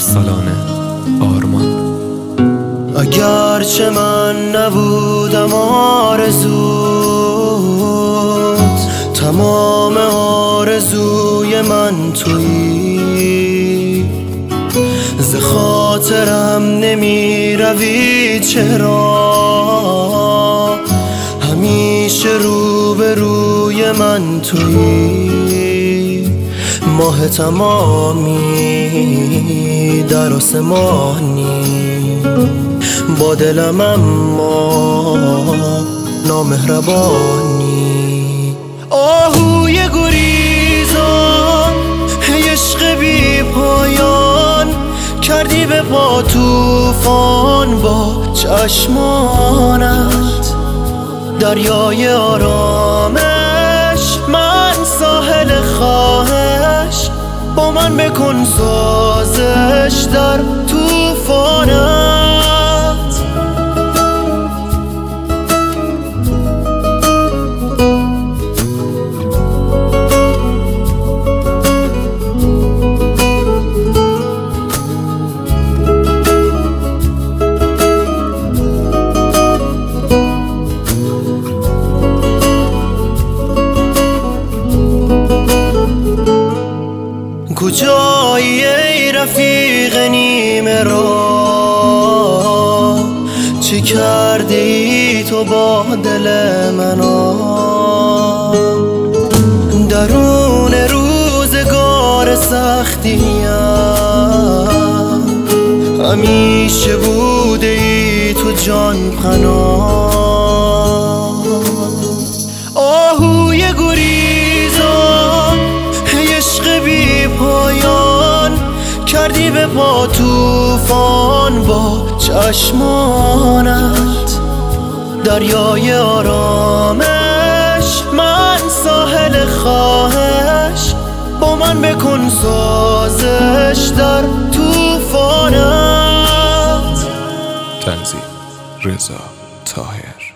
سالانه آرمان. اگرچه من نبودم آرزوت، تمام آرزوی من تویی. ز خاطرم نمی روی چرا، همیشه روبروی من تویی. ماه تمامی در آسمانی، با دلم اما نامهربانی. آهوی گریزان عشق بی پایان، کردی به پا طوفان با چشمانت. دریای آرامش، من ساحل خواهش، با من بکن سازش در طوفانت. کجایی ای رفیق نیمه راه، چه کرده ای تو با دل من؟ درون روزگار سختیم همیشه بوده ای تو جان پناه. آهوی گریزان عشق بی پایان، کردی به پا طوفان با چشمانت. دریای آرامش، من ساحل خواهش، با من بکن سازش در طوفانت. تنظیم رضا طاهر.